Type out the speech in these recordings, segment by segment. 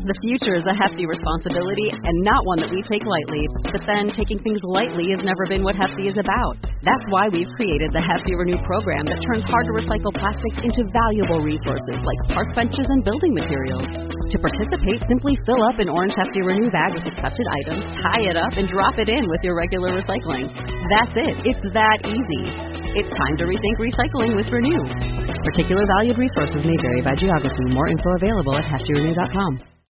The future is a hefty responsibility and not one that we take lightly. But then taking things lightly has never been what Hefty is about. That's why we've created the Hefty Renew program that turns hard-to-recycle plastics into valuable resources like park benches and building materials. To participate, simply fill up an orange Hefty Renew bag with accepted items, tie it up, and drop it in with your regular recycling. That's it. It's that easy. It's time to rethink recycling with Renew. Particular valued resources may vary by geography. More info available at heftyrenew.com.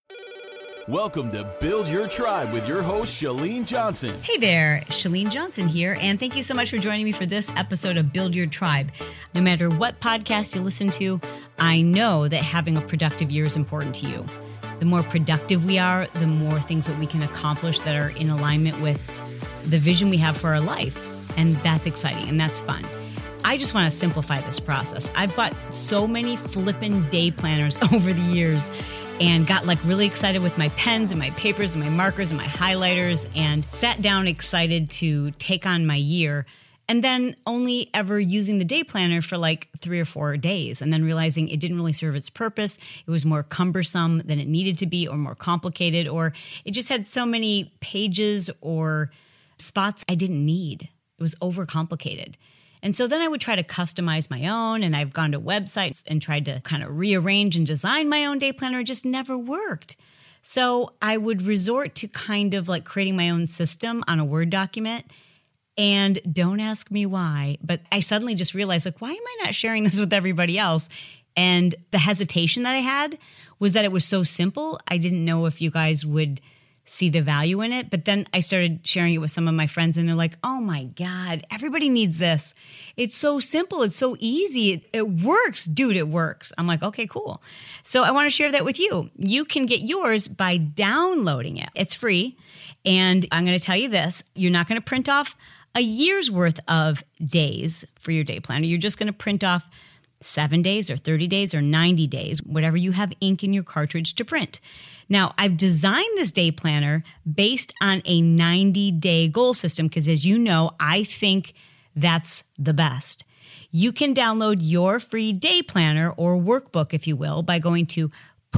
Welcome to Build Your Tribe with your host, Chalene Johnson. Hey there, Chalene Johnson here, and thank you so much for joining me for this episode of Build Your Tribe. No matter what podcast you listen to, I know that having a productive year is important to you. The more productive we are, the more things that we can accomplish that are in alignment with the vision we have for our life, and that's exciting and that's fun. I just want to simplify this process. I've bought so many flippin' day planners over the years and got really excited with my pens and my papers and my markers and my highlighters and sat down excited to take on my year, and then only ever using the day planner for 3 or 4 days and then realizing it didn't really serve its purpose. It was more cumbersome than it needed to be, or more complicated, or it just had so many pages or spots I didn't need. It was overcomplicated. And so then I would try to customize my own, and I've gone to websites and tried to kind of rearrange and design my own day planner. It just never worked. So I would resort to kind of creating my own system on a Word document. And don't ask me why, but I suddenly just realized, why am I not sharing this with everybody else? And the hesitation that I had was that it was so simple. I didn't know if you guys would see the value in it. But then I started sharing it with some of my friends, and they're like, oh my God, everybody needs this. It's so simple. It's so easy. It works. Dude, it works. I'm like, okay, cool. So I want to share that with you. You can get yours by downloading it. It's free. And I'm going to tell you this, you're not going to print off a year's worth of days for your day planner. You're just going to print off 7 days or 30 days or 90 days, whatever you have ink in your cartridge to print. Now, I've designed this day planner based on a 90-day goal system because, as you know, I think that's the best. You can download your free day planner or workbook, if you will, by going to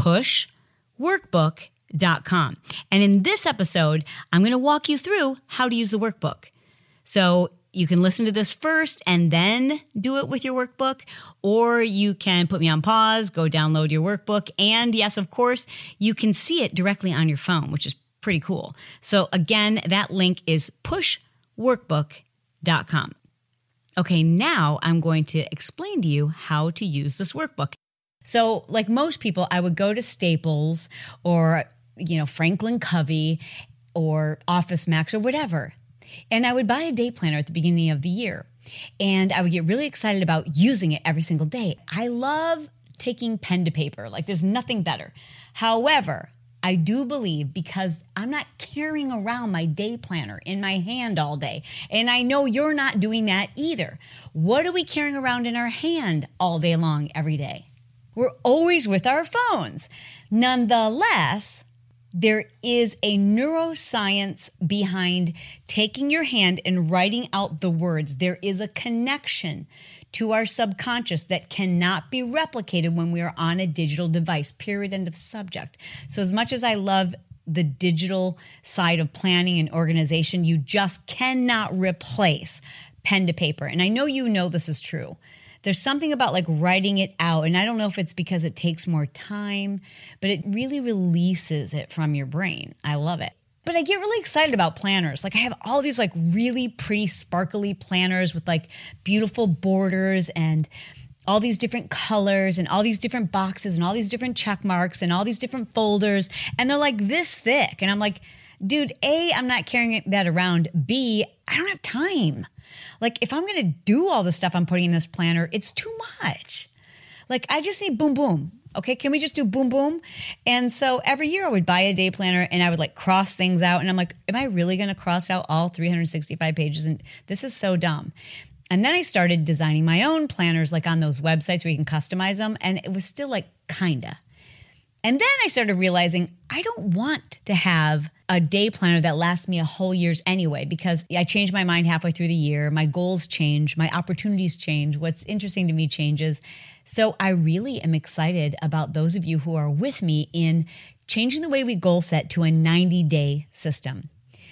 pushworkbook.com. And in this episode, I'm going to walk you through how to use the workbook. So you can listen to this first and then do it with your workbook, or you can put me on pause, go download your workbook, and yes, of course, you can see it directly on your phone, which is pretty cool. So again, that link is pushworkbook.com. Okay, now I'm going to explain to you how to use this workbook. So like most people, I would go to Staples or, Franklin Covey or Office Max or whatever, and I would buy a day planner at the beginning of the year, and I would get really excited about using it every single day. I love taking pen to paper. There's nothing better. However, I do believe, because I'm not carrying around my day planner in my hand all day, and I know you're not doing that either. What are we carrying around in our hand all day long every day? We're always with our phones. Nonetheless, there is a neuroscience behind taking your hand and writing out the words. There is a connection to our subconscious that cannot be replicated when we are on a digital device, period, end of subject. So as much as I love the digital side of planning and organization, you just cannot replace pen to paper. And I know you know this is true. There's something about writing it out, and I don't know if it's because it takes more time, but it really releases it from your brain. I love it. But I get really excited about planners. I have all these really pretty sparkly planners with beautiful borders and all these different colors and all these different boxes and all these different check marks and all these different folders, and they're this thick. And I'm like, dude, A, I'm not carrying that around. B, I don't have time. If I'm going to do all the stuff I'm putting in this planner, it's too much. I just need boom, boom. Okay, can we just do boom, boom? And so every year I would buy a day planner and I would cross things out. And I'm like, am I really going to cross out all 365 pages? And this is so dumb. And then I started designing my own planners on those websites where you can customize them. And it was still kinda. And then I started realizing I don't want to have a day planner that lasts me a whole year's anyway, because I change my mind halfway through the year. My goals change. My opportunities change. What's interesting to me changes. So I really am excited about those of you who are with me in changing the way we goal set to a 90-day system.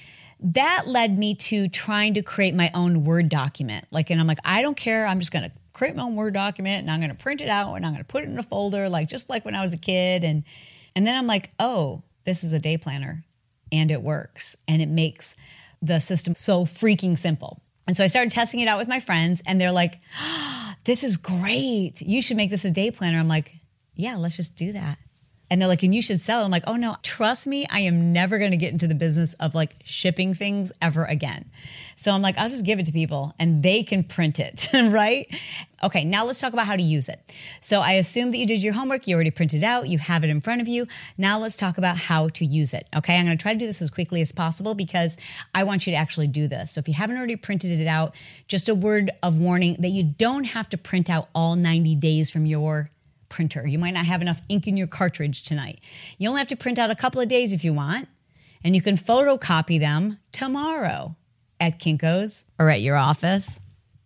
That led me to trying to create my own Word document. And I'm like, I don't care. I'm just going to create my own Word document and I'm going to print it out and I'm going to put it in a folder, just like when I was a kid. And then I'm like, oh, this is a day planner and it works. And it makes the system so freaking simple. And so I started testing it out with my friends and they're like, oh, this is great. You should make this a day planner. I'm like, yeah, let's just do that. And they're like, and you should sell it. I'm like, oh no, trust me, I am never going to get into the business of shipping things ever again. So I'm like, I'll just give it to people and they can print it, right? Okay, now let's talk about how to use it. So I assume that you did your homework, you already printed it out, you have it in front of you. Now let's talk about how to use it, okay? I'm going to try to do this as quickly as possible because I want you to actually do this. So if you haven't already printed it out, just a word of warning that you don't have to print out all 90 days from your printer. You might not have enough ink in your cartridge tonight. You only have to print out a couple of days if you want, and you can photocopy them tomorrow at Kinko's or at your office,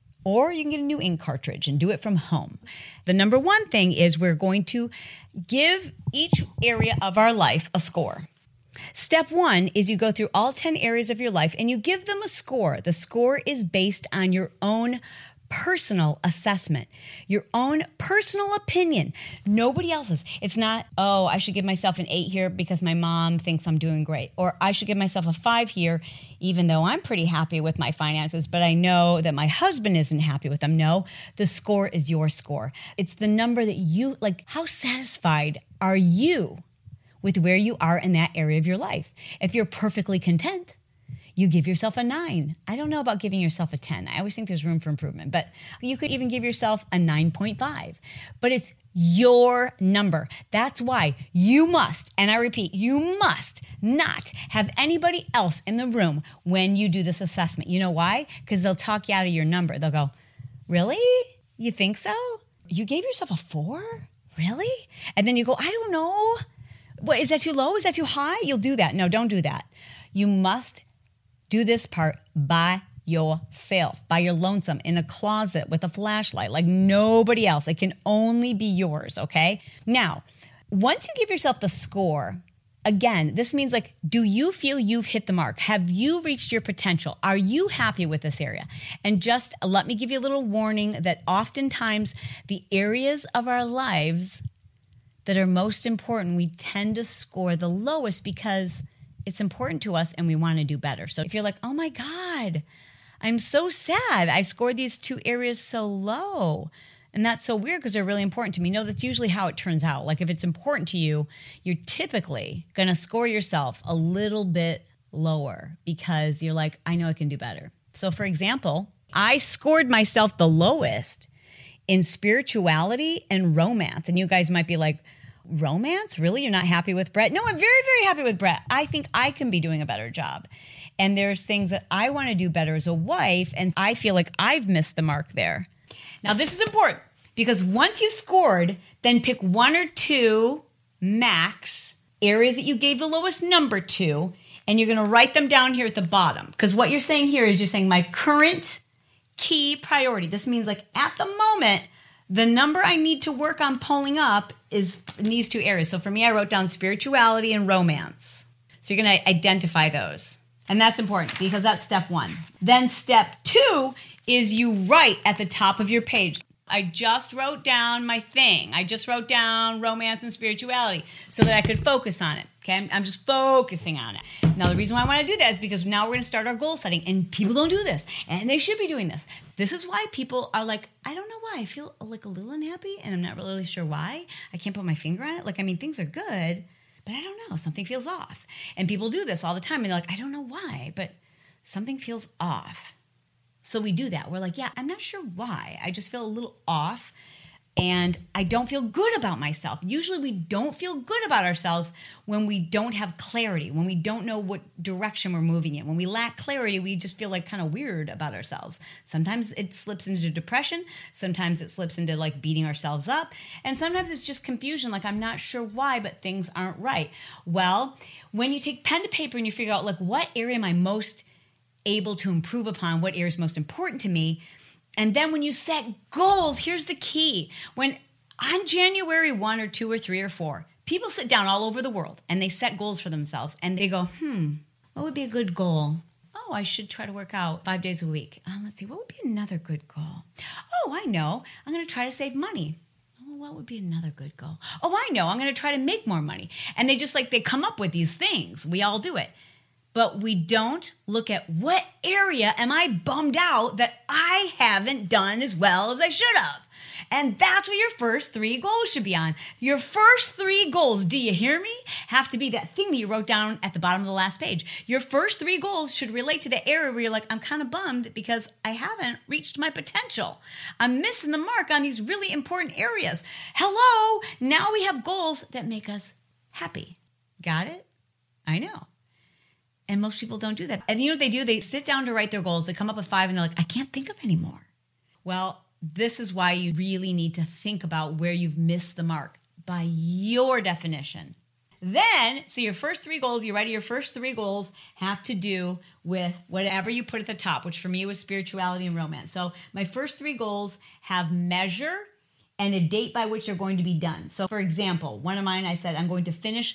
or you can get a new ink cartridge and do it from home. The number one thing is we're going to give each area of our life a score. Step one is you go through all 10 areas of your life and you give them a score. The score is based on your own personal assessment, your own personal opinion, nobody else's. It's not, oh, I should give myself an 8 here because my mom thinks I'm doing great, or I should give myself a 5 here even though I'm pretty happy with my finances, but I know that my husband isn't happy with them. No, the score is your score. It's the number that you, how satisfied are you with where you are in that area of your life? If you're perfectly content, you give yourself a 9. I don't know about giving yourself a 10. I always think there's room for improvement, but you could even give yourself a 9.5. But it's your number. That's why you must, and I repeat, you must not have anybody else in the room when you do this assessment. You know why? Because they'll talk you out of your number. They'll go, really? You think so? You gave yourself a 4? Really? And then you go, I don't know. What, is that too low? Is that too high? You'll do that. No, don't do that. You must do this part by yourself, by your lonesome, in a closet with a flashlight, like nobody else. It can only be yours, okay? Now, once you give yourself the score, again, this means do you feel you've hit the mark? Have you reached your potential? Are you happy with this area? And just let me give you a little warning that oftentimes the areas of our lives that are most important, we tend to score the lowest because it's important to us and we want to do better. So if you're like, oh my God, I'm so sad. I scored these 2 areas so low. And that's so weird because they're really important to me. No, that's usually how it turns out. If it's important to you, you're typically going to score yourself a little bit lower because you're like, I know I can do better. So for example, I scored myself the lowest in spirituality and romance. And you guys might be like, romance? Really? You're not happy with Brett? No, I'm very, very happy with Brett. I think I can be doing a better job. And there's things that I want to do better as a wife, and I feel like I've missed the mark there. Now, this is important because once you scored, then pick 1 or 2 max areas that you gave the lowest number to, and you're going to write them down here at the bottom. Because what you're saying here is you're saying my current key priority. This means at the moment, the number I need to work on pulling up is in these 2 areas. So for me, I wrote down spirituality and romance. So you're going to identify those. And that's important because that's step 1. Then step 2 is you write at the top of your page. I just wrote down my thing. I just wrote down romance and spirituality so that I could focus on it. Okay, I'm just focusing on it. Now, the reason why I want to do that is because now we're going to start our goal setting, and people don't do this, and they should be doing this. This is why people are like, I don't know why. I feel a little unhappy, and I'm not really sure why. I can't put my finger on it. Things are good, but I don't know. Something feels off. And people do this all the time, and they're like, I don't know why, but something feels off. So we do that. We're like, yeah, I'm not sure why. I just feel a little off. And I don't feel good about myself. Usually we don't feel good about ourselves when we don't have clarity, when we don't know what direction we're moving in. When we lack clarity, we just feel kind of weird about ourselves. Sometimes it slips into depression. Sometimes it slips into beating ourselves up. And sometimes it's just confusion, I'm not sure why, but things aren't right. Well, when you take pen to paper and you figure out what area am I most able to improve upon, what area is most important to me, and then when you set goals, here's the key. When on January 1 or 2 or 3 or 4, People sit down all over the world and they set goals for themselves and they go, what would be a good goal? Oh, I should try to work out 5 days a week. Let's see, what would be another good goal? Oh, I know. I'm going to try to save money. Oh, what would be another good goal? Oh, I know. I'm going to try to make more money. And they just they come up with these things. We all do it. But we don't look at what area am I bummed out that I haven't done as well as I should have. And that's what your first 3 goals should be on. Your first 3 goals, do you hear me? Have to be that thing that you wrote down at the bottom of the last page. Your first 3 goals should relate to the area where you're like, I'm kind of bummed because I haven't reached my potential. I'm missing the mark on these really important areas. Hello, now we have goals that make us happy. Got it? I know. And most people don't do that. And you know what they do? They sit down to write their goals. They come up with 5 and they're like, I can't think of any more. Well, this is why you really need to think about where you've missed the mark by your definition. Then, so your first 3 goals, you're ready, your first 3 goals have to do with whatever you put at the top, which for me was spirituality and romance. So my first 3 goals have measure and a date by which they're going to be done. So for example, one of mine, I said, I'm going to finish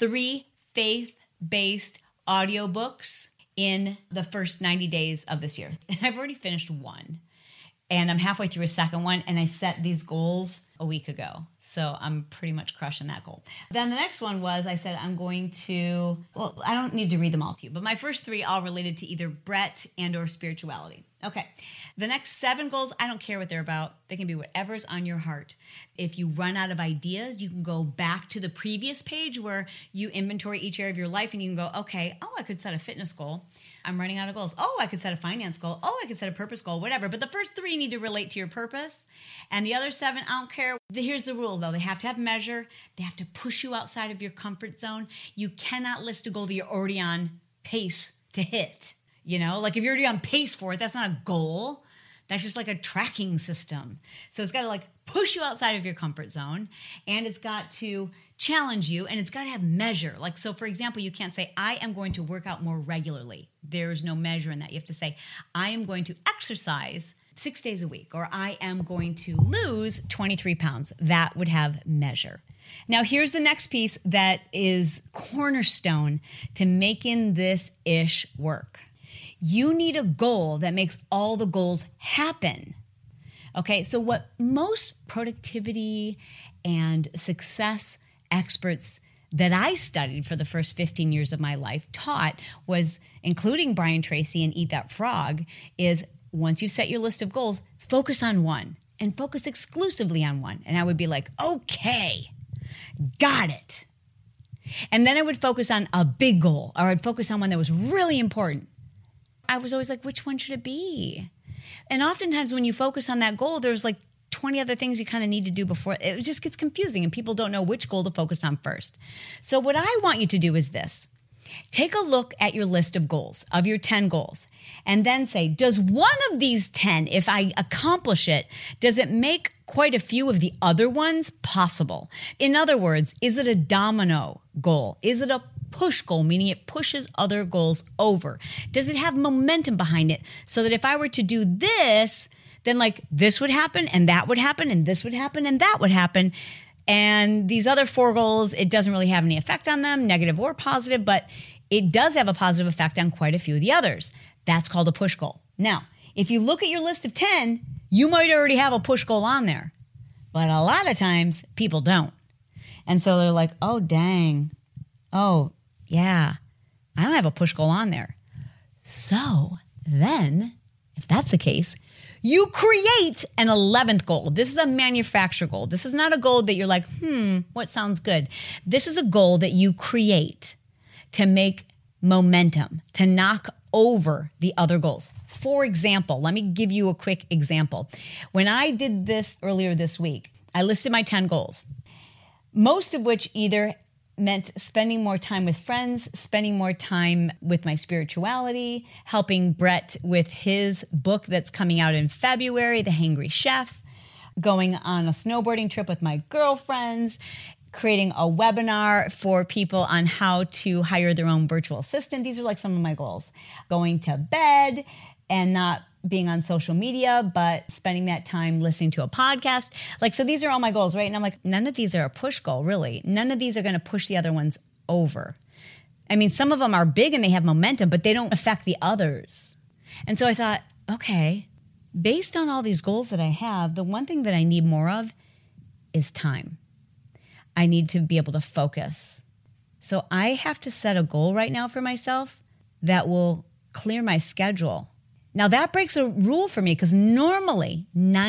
3 faith-based audiobooks in the first 90 days of this year. And I've already finished 1. And I'm halfway through a second one, and I set these goals a week ago. So I'm pretty much crushing that goal. Then the next one was, I said, I'm going to, well, I don't need to read them all to you, but my first 3 all related to either Brett and or spirituality. Okay. The next 7 goals, I don't care what they're about. They can be whatever's on your heart. If you run out of ideas, you can go back to the previous page where you inventory each area of your life and you can go, okay, I could set a fitness goal. I'm running out of goals. I could set a finance goal. I could set a purpose goal, whatever. But the first 3 need to relate to your purpose. And the other 7, I don't care. Here's the rule, though. They have to have measure. They have to push you outside of your comfort zone. You cannot list a goal that you're already on pace to hit. You know, like if you're already on pace for it, that's not a goal. That's just like a tracking system. So it's got to push you outside of your comfort zone, and it's got to challenge you, and it's got to have measure. So for example, you can't say, I am going to work out more regularly. There's no measure in that. You have to say, I am going to exercise 6 days a week, or I am going to lose 23 pounds. That would have measure. Now, here's the next piece that is cornerstone to making this ish work. You need a goal that makes all the goals happen. Okay, so what most productivity and success experts that I studied for the first 15 years of my life taught was, including Brian Tracy and Eat That Frog, is once you set your list of goals, focus on one and focus exclusively on one. And I would be like, okay, got it. And then I would focus on a big goal, or I'd focus on one that was really important. I was always like, which one should it be? And oftentimes when you focus on that goal, there's 20 other things you kind of need to do before. It just gets confusing and people don't know which goal to focus on first. So what I want you to do is this. Take a look at your list of goals, of your 10 goals, and then say, does one of these 10, if I accomplish it, does it make quite a few of the other ones possible? In other words, is it a domino goal? Is it a push goal, meaning it pushes other goals over? Does it have momentum behind it so that if I were to do this, then this would happen and that would happen and this would happen and that would happen. And these other 4 goals, it doesn't really have any effect on them, negative or positive, but it does have a positive effect on quite a few of the others. That's called a push goal. Now, if you look at your list of 10, you might already have a push goal on there, but a lot of times people don't. And so they're like, oh, dang. Oh, yeah, I don't have a push goal on there. So then, if that's the case, you create an 11th goal. This is a manufacturer goal. This is not a goal that you're like, what sounds good? This is a goal that you create to make momentum, to knock over the other goals. For example, let me give you a quick example. When I did this earlier this week, I listed my 10 goals, most of which either meant spending more time with friends, spending more time with my spirituality, helping Brett with his book that's coming out in February, The Hangry Chef, going on a snowboarding trip with my girlfriends, creating a webinar for people on how to hire their own virtual assistant. These are some of my goals. Going to bed, and not being on social media, but spending that time listening to a podcast. Like, so these are all my goals, right? And I'm like, none of these are a push goal, really. None of these are going to push the other ones over. I mean, some of them are big and they have momentum, but they don't affect the others. And so I thought, okay, based on all these goals that I have, the one thing that I need more of is time. I need to be able to focus. So I have to set a goal right now for myself that will clear my schedule. Now that breaks a rule for me because normally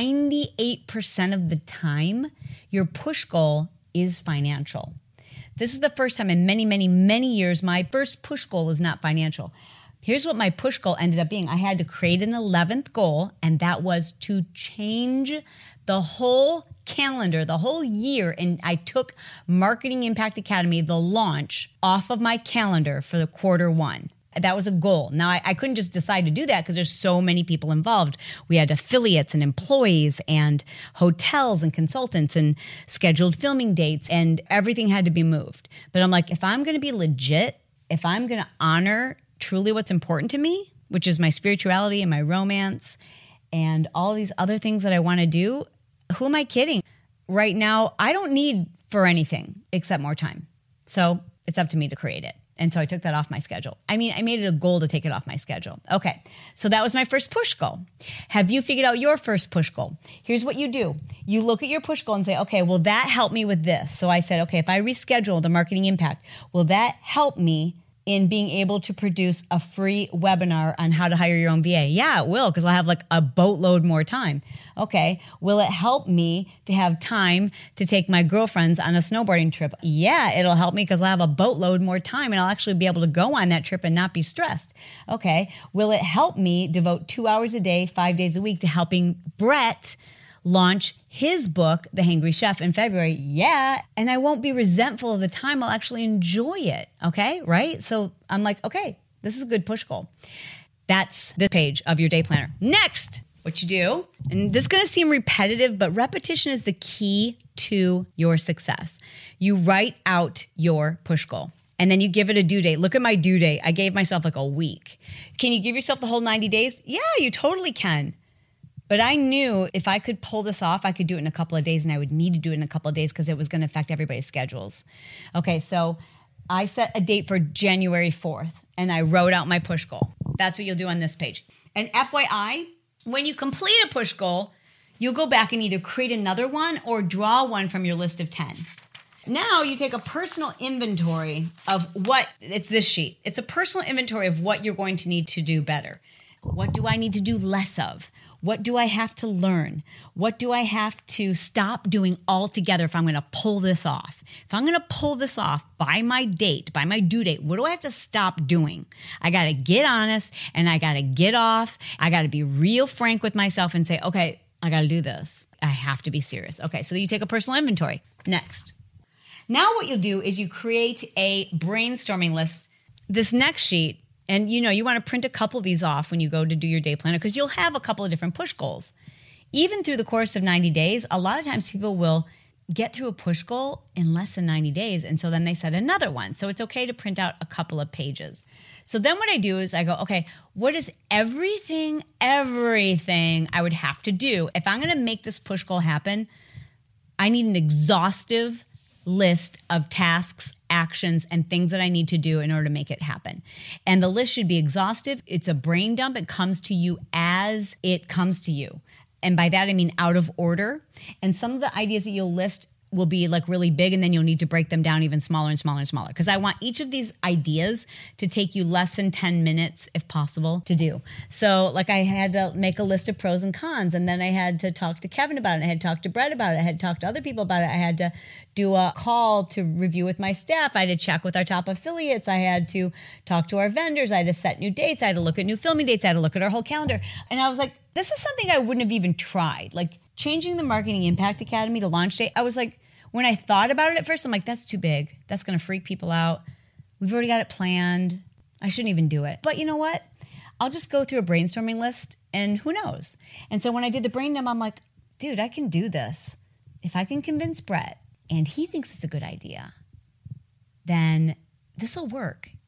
98% of the time, your push goal is financial. This is the first time in many, many, many years, my first push goal was not financial. Here's what my push goal ended up being. I had to create an 11th goal, and that was to change the whole calendar, the whole year. And I took Marketing Impact Academy, the launch, off of my calendar for the Q1. That was a goal. Now, I couldn't just decide to do that because there's so many people involved. We had affiliates and employees and hotels and consultants and scheduled filming dates, and everything had to be moved. But I'm like, if I'm going to be legit, if I'm going to honor truly what's important to me, which is my spirituality and my romance and all these other things that I want to do, who am I kidding? Right now, I don't need for anything except more time. So it's up to me to create it. And so I took that off my schedule. I mean, I made it a goal to take it off my schedule. Okay, so that was my first push goal. Have you figured out your first push goal? Here's what you do. You look at your push goal and say, okay, will that help me with this? So I said, okay, if I reschedule the Marketing Impact, will that help me in being able to produce a free webinar on how to hire your own VA? Yeah, it will, because I'll have like a boatload more time. Okay, will it help me to have time to take my girlfriends on a snowboarding trip? Yeah, it'll help me because I'll have a boatload more time and I'll actually be able to go on that trip and not be stressed. Okay, will it help me devote 2 hours a day, 5 days a week to helping Brett launch his book, The Hangry Chef, in February? Yeah. And I won't be resentful of the time. I'll actually enjoy it. Okay. Right. So I'm like, okay, this is a good push goal. That's the page of your day planner. Next, what you do, and this is going to seem repetitive, but repetition is the key to your success. You write out your push goal. And then you give it a due date. Look at my due date. I gave myself like a week. Can you give yourself the whole 90 days? Yeah, you totally can. But I knew if I could pull this off, I could do it in a couple of days, and I would need to do it in a couple of days because it was going to affect everybody's schedules. Okay, so I set a date for January 4th, and I wrote out my push goal. That's what you'll do on this page. And FYI, when you complete a push goal, you'll go back and either create another one or draw one from your list of 10. Now you take a personal inventory of it's this sheet. It's a personal inventory of what you're going to need to do better. What do I need to do less of? What do I have to learn? What do I have to stop doing altogether if I'm going to pull this off? If I'm going to pull this off by my due date, what do I have to stop doing? I got to get honest and I got to get off. I got to be real frank with myself and say, okay, I got to do this. I have to be serious. Okay, so you take a personal inventory. Next. Now what you'll do is you create a brainstorming list. This next sheet, and you want to print a couple of these off when you go to do your day planner because you'll have a couple of different push goals. Even through the course of 90 days, a lot of times people will get through a push goal in less than 90 days. And so then they set another one. So it's okay to print out a couple of pages. So then what I do is I go, okay, what is everything I would have to do? If I'm going to make this push goal happen, I need an exhaustive list of tasks, actions, and things that I need to do in order to make it happen. And the list should be exhaustive. It's a brain dump. It comes to you as it comes to you. And by that, I mean out of order. And some of the ideas that you'll list will be like really big, and then you'll need to break them down even smaller and smaller and smaller. Because I want each of these ideas to take you less than 10 minutes, if possible, to do. So like I had to make a list of pros and cons, and then I had to talk to Kevin about it. I had to talk to Brett about it. I had to talk to other people about it. I had to do a call to review with my staff. I had to check with our top affiliates. I had to talk to our vendors. I had to set new dates. I had to look at new filming dates. I had to look at our whole calendar. And I was like, this is something I wouldn't have even tried. Like changing the Marketing Impact Academy to launch date, I was like, when I thought about it at first, I'm like, that's too big. That's going to freak people out. We've already got it planned. I shouldn't even do it. But you know what? I'll just go through a brainstorming list and who knows? And so when I did the brain dump, I'm like, dude, I can do this. If I can convince Brett and he thinks it's a good idea, then this will work.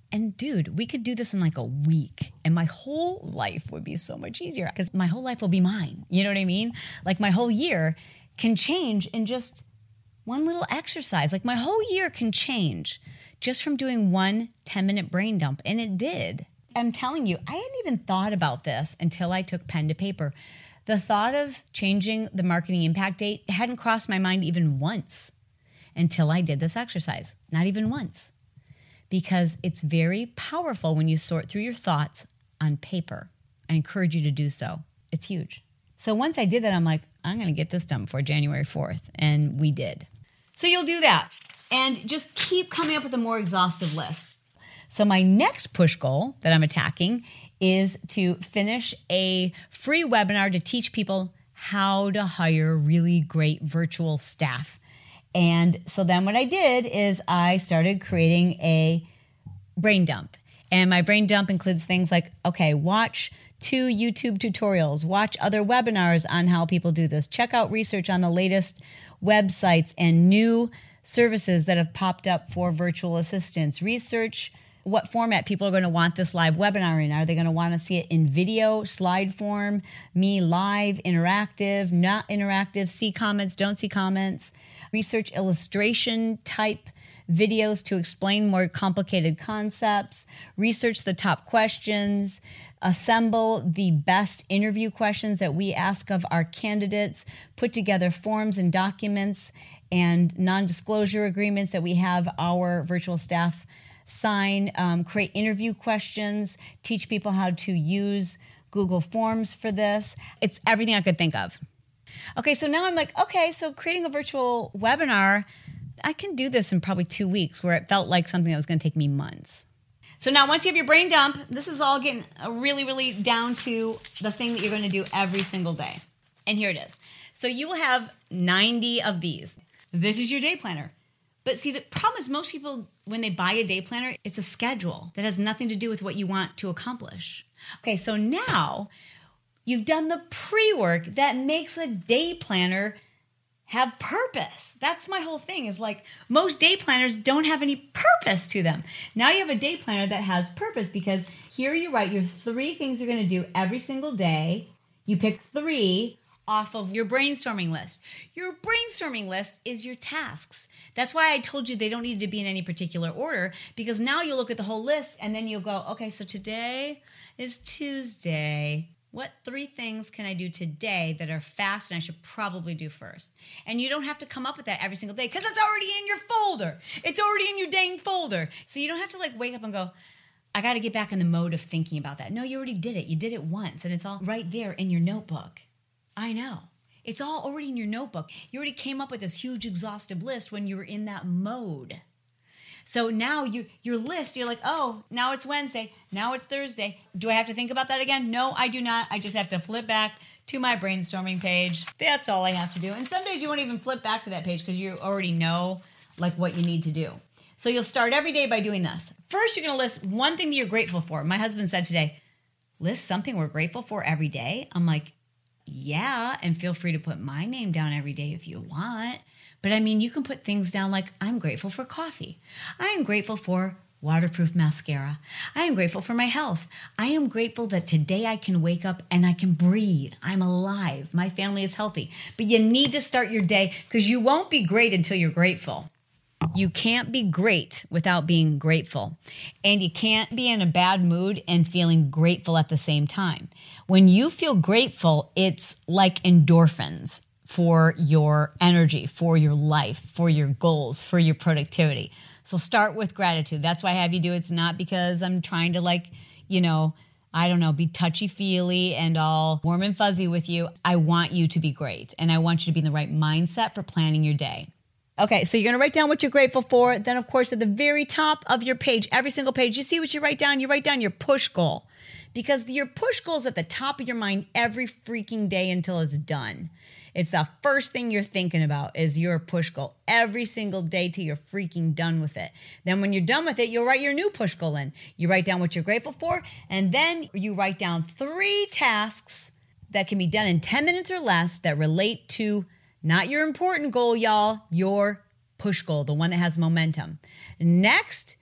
And dude, we could do this in like a week and my whole life would be so much easier because my whole life will be mine. You know what I mean? Like my whole year can change in just one little exercise. Like my whole year can change just from doing one 10-minute brain dump. And it did. I'm telling you, I hadn't even thought about this until I took pen to paper. The thought of changing the marketing impact date hadn't crossed my mind even once until I did this exercise. Not even once. Because it's very powerful when you sort through your thoughts on paper. I encourage you to do so. It's huge. So once I did that, I'm like, I'm going to get this done before January 4th. And we did. So you'll do that. And just keep coming up with a more exhaustive list. So my next push goal that I'm attacking is to finish a free webinar to teach people how to hire really great virtual staff. And so then what I did is I started creating a brain dump. And my brain dump includes things like, okay, watch 2 YouTube tutorials, watch other webinars on how people do this, check out research on the latest websites and new services that have popped up for virtual assistants, research what format people are going to want this live webinar in. Are they going to want to see it in video, slide form, me live, interactive, not interactive, see comments, don't see comments, research illustration type videos to explain more complicated concepts, research the top questions, assemble the best interview questions that we ask of our candidates, put together forms and documents and non-disclosure agreements that we have our virtual staff sign, create interview questions, teach people how to use Google Forms for this. It's everything I could think of. Okay, so now I'm like, okay, so creating a virtual webinar, I can do this in probably 2 weeks where it felt like something that was going to take me months. So now once you have your brain dump, this is all getting really, really down to the thing that you're going to do every single day. And here it is. So you will have 90 of these. This is your day planner. But see, the problem is most people, when they buy a day planner, it's a schedule that has nothing to do with what you want to accomplish. Okay, so now you've done the pre-work that makes a day planner have purpose. That's my whole thing is like most day planners don't have any purpose to them. Now you have a day planner that has purpose because here you write your 3 things you're going to do every single day. You pick 3 off of your brainstorming list. Your brainstorming list is your tasks. That's why I told you they don't need to be in any particular order because now you'll look at the whole list and then you'll go, okay, so today is Tuesday. What 3 things can I do today that are fast and I should probably do first? And you don't have to come up with that every single day because it's already in your folder. It's already in your dang folder. So you don't have to like wake up and go, I got to get back in the mode of thinking about that. No, you already did it. You did it once and it's all right there in your notebook. I know. It's all already in your notebook. You already came up with this huge exhaustive list when you were in that mode. So now your list, you're like, oh, now it's Wednesday. Now it's Thursday. Do I have to think about that again? No, I do not. I just have to flip back to my brainstorming page. That's all I have to do. And some days you won't even flip back to that page because you already know like what you need to do. So you'll start every day by doing this. First, you're going to list one thing that you're grateful for. My husband said today, list something we're grateful for every day. I'm like, yeah, and feel free to put my name down every day if you want. But I mean, you can put things down like, I'm grateful for coffee. I am grateful for waterproof mascara. I am grateful for my health. I am grateful that today I can wake up and I can breathe. I'm alive. My family is healthy. But you need to start your day because you won't be great until you're grateful. You can't be great without being grateful. And you can't be in a bad mood and feeling grateful at the same time. When you feel grateful, it's like endorphins for your energy, for your life, for your goals, for your productivity. So start with gratitude. That's why I have you do it. It's not because I'm trying to be touchy-feely and all warm and fuzzy with you. I want you to be great. And I want you to be in the right mindset for planning your day. Okay, so you're going to write down what you're grateful for. Then, of course, at the very top of your page, every single page, you see what you write down? You write down your push goal. Because your push goal is at the top of your mind every freaking day until it's done. It's the first thing you're thinking about is your push goal every single day till you're freaking done with it. Then when you're done with it, you'll write your new push goal in. You write down what you're grateful for, and then you write down 3 tasks that can be done in 10 minutes or less that relate to not your important goal, y'all, your push goal, the one that has momentum. Next,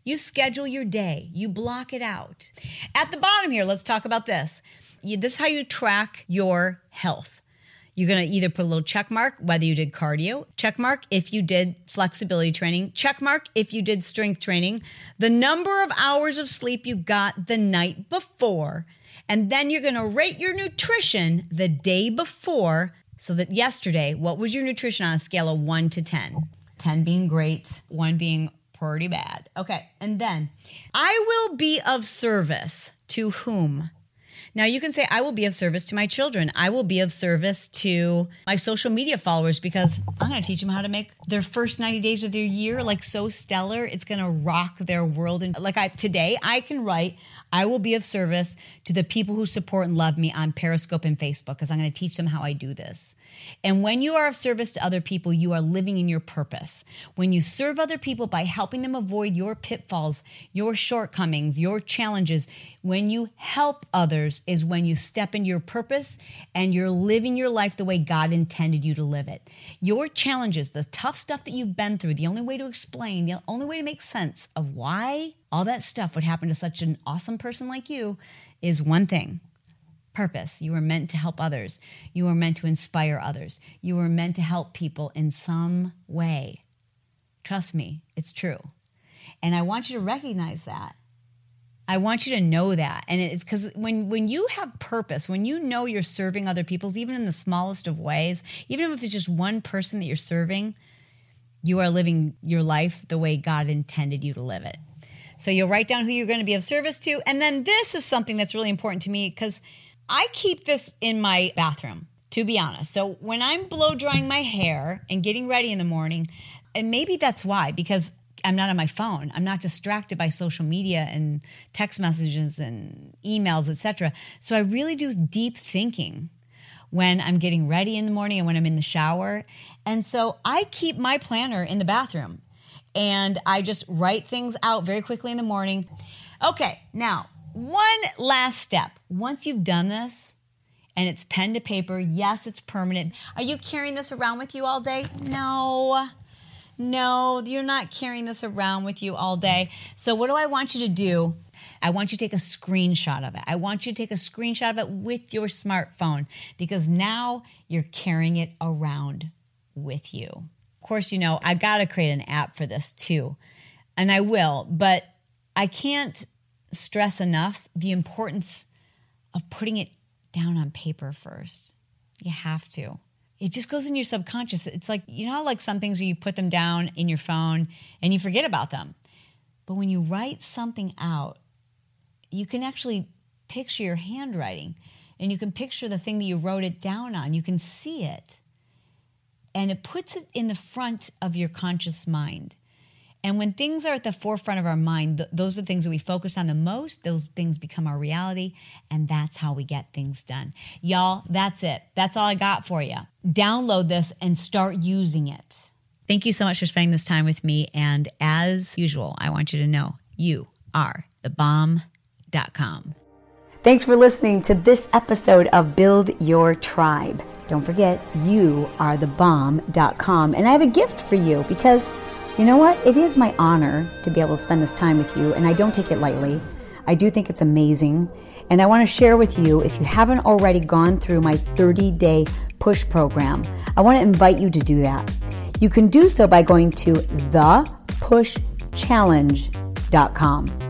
You schedule your day. You block it out. At the bottom here, let's talk about this. This is how you track your health. You're going to either put a little check mark whether you did cardio, check mark if you did flexibility training, check mark if you did strength training, the number of hours of sleep you got the night before, and then you're going to rate your nutrition the day before, so that yesterday, what was your nutrition on a scale of 1 to 10? 10 being great, 1 being pretty bad. Okay, and then I will be of service to whom? Now you can say, I will be of service to my children. I will be of service to my social media followers because I'm going to teach them how to make their first 90 days of their year like so stellar. It's going to rock their world. And today I can write, I will be of service to the people who support and love me on Periscope and Facebook because I'm going to teach them how I do this. And when you are of service to other people, you are living in your purpose. When you serve other people by helping them avoid your pitfalls, your shortcomings, your challenges, when you help others is when you step into your purpose and you're living your life the way God intended you to live it. Your challenges, the tough stuff that you've been through, the only way to explain, the only way to make sense of why all that stuff would happen to such an awesome person like you is one thing. Purpose. You were meant to help others. You were meant to inspire others. You were meant to help people in some way. Trust me, it's true. And I want you to recognize that. I want you to know that. And it's because when you have purpose, when you know you're serving other people, even in the smallest of ways, even if it's just one person that you're serving, you are living your life the way God intended you to live it. So you'll write down who you're going to be of service to. And then this is something that's really important to me because I keep this in my bathroom, to be honest. So when I'm blow drying my hair and getting ready in the morning, and maybe that's why, because I'm not on my phone. I'm not distracted by social media and text messages and emails, etc. So I really do deep thinking when I'm getting ready in the morning and when I'm in the shower. And so I keep my planner in the bathroom and I just write things out very quickly in the morning. Okay, now, one last step. Once you've done this and it's pen to paper, yes, it's permanent. Are you carrying this around with you all day? No, you're not carrying this around with you all day. So what do I want you to do? I want you to take a screenshot of it. I want you to take a screenshot of it with your smartphone because now you're carrying it around with you. Of course, I got to create an app for this too, and I will, but I can't stress enough the importance of putting it down on paper first. You have to. It just goes in your subconscious. It's like, how like some things where you put them down in your phone and you forget about them. But when you write something out, you can actually picture your handwriting and you can picture the thing that you wrote it down on. You can see it. And it puts it in the front of your conscious mind. And when things are at the forefront of our mind, those are the things that we focus on the most. Those things become our reality, and that's how we get things done. Y'all, that's it. That's all I got for you. Download this and start using it. Thank you so much for spending this time with me. And as usual, I want you to know you are thebomb.com. Thanks for listening to this episode of Build Your Tribe. Don't forget, you are thebomb.com. And I have a gift for you because you know what? It is my honor to be able to spend this time with you, and I don't take it lightly. I do think it's amazing, and I want to share with you, if you haven't already gone through my 30-day push program, I want to invite you to do that. You can do so by going to thepushchallenge.com.